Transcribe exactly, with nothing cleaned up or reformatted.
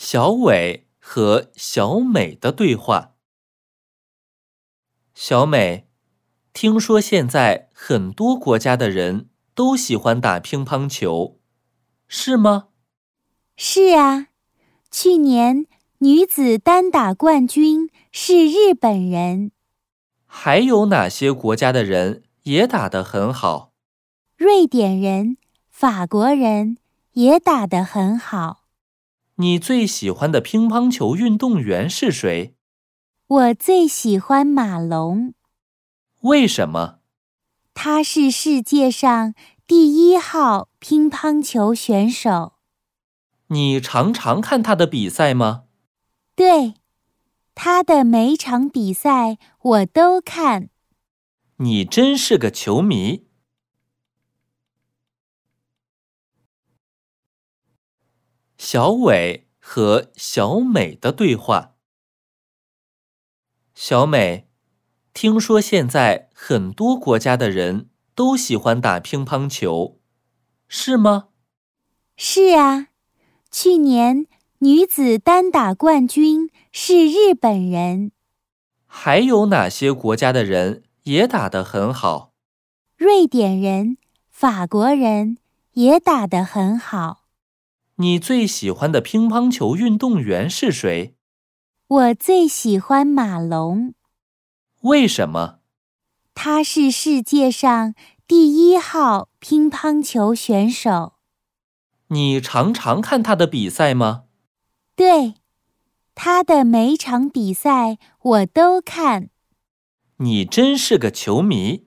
小伟和小美的对话。小美，听说现在很多国家的人都喜欢打乒乓球，是吗？ 是啊，去年女子单打冠军是日本人。 还有哪些国家的人也打得很好？ 瑞典人、法国人也打得很好。 你最喜欢的乒乓球运动员是谁？ 我最喜欢马龙。 为什么？ 他是世界上第一号乒乓球选手。 你常常看他的比赛吗？ 对，他的每场比赛我都看。 你真是个球迷。小伟和小美的对话。小美，听说现在很多国家的人都喜欢打乒乓球，是吗？ 是啊，去年女子单打冠军是日本人。 还有哪些国家的人也打得很好？ 瑞典人、法国人也打得很好。 你最喜欢的乒乓球运动员是谁？ 我最喜欢马龙。 为什么？ 他是世界上第一号乒乓球选手。 你常常看他的比赛吗？ 对，他的每场比赛我都看。 你真是个球迷。